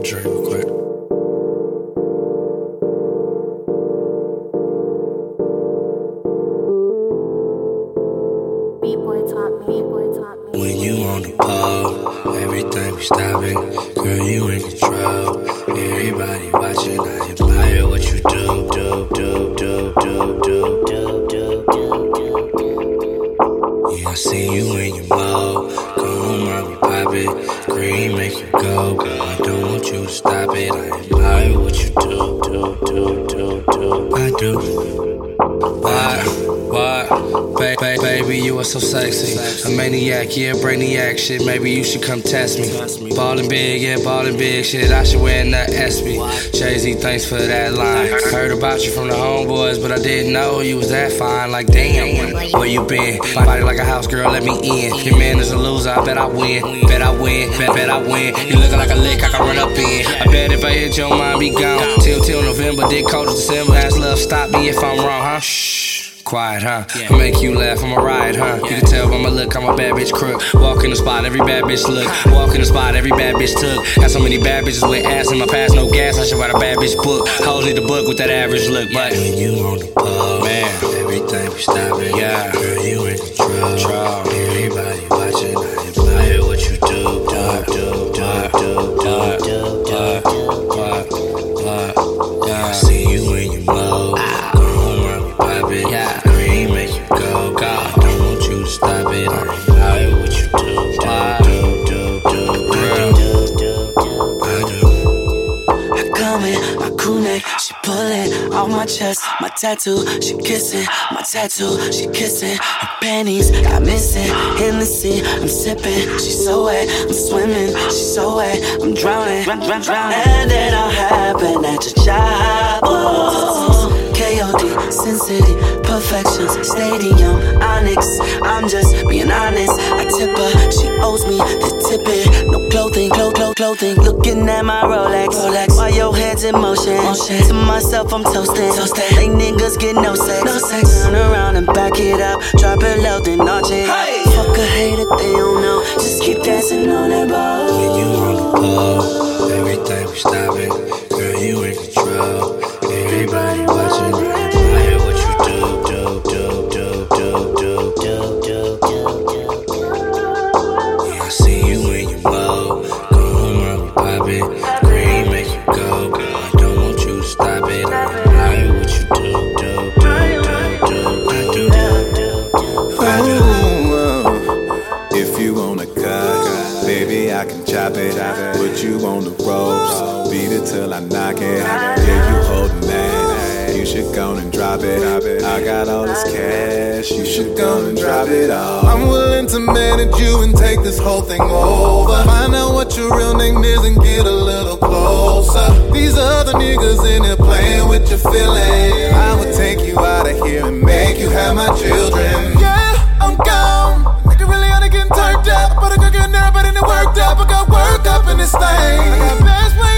drink real quick. When you on the pole, everything be stopping. Girl, you in control. Everybody watching, I admire what you do. Yeah, I see you in your mode. Go home, I'll be poppin'. Green make you go, girl. I don't want you to stop it. I admire what you do. I do. What? Baby, you are so sexy. A maniac, yeah, brainiac shit. Maybe you should come test me. Ballin' big, yeah, ballin' big shit. I should wear that SB. Jay-Z, thanks for that line. Heard about you from the homeboys, but I didn't know you was that fine. Like, damn, where you been? Body like a house girl, let me in. Your man is a loser, I bet I win. Bet I win. You lookin' like a lick I can run up in. I bet if I hit your mind, be gone. Till November, did cold as December. Ask love, stop me if I'm wrong, huh? Shh. Quiet, huh? I make you laugh, I'm a riot, huh? You can tell by my look, I'm a bad bitch crook. Walk in the spot, every bad bitch look. Walk in the spot, every bad bitch took. Got so many bad bitches with ass in my past, no gas. I should write a bad bitch book. Hoes need the book with that average look, but when you on the pole, man, everything be stopping. Yeah, girl, you in control. Everybody watching, I admire what you do. Yeah, I see you in your mode. Go home, I'll be poppin'. Yeah. Green make you go. I don't want you to stop it. I admire what you do. I come in, my crew neck, she pullin' off my chest, my tattoo, she kissin', my tattoo, she kissin', her panties got missing, Hennessy, I'm sippin', she's so wet, I'm swimming, she's so wet, I'm drowning, and it all happened at your job. Oh, KOD, Sin City, Perfections, Stadium, Onyx, I'm just being honest, I tip her, she owes me the tippin', no clothing, looking at my Rolex, while your head's in motion, to myself I'm toasting, they niggas get no sex, turn around and back it up, drop it low, then arch it up, fuck a hater, they don't know, just keep dancing on that ball. When you on the pole, everything be stopping. Girl, you in control. Everybody watching, I admire what you do. Yeah, I see you in your mode. Go home, I'll be poppin'. Green make you go, girl. I don't want you to stop it. I admire what you I do. If you wanna cut, baby, I can chop it. Put you on the ropes, beat it till I knock it. Yeah, you holding that, you should go and drop it. I got all this cash, you should go and drop it all. I'm willing to manage you and take this whole thing over. Find out what your real name is and get a little closer. These other niggas in here playing with your feelings. I would take you out of here and make you have my children. Yeah, I'm gone. Nigga really oughta get turned up, but I could get nervous and it worked up. I got work up in this thing. I got best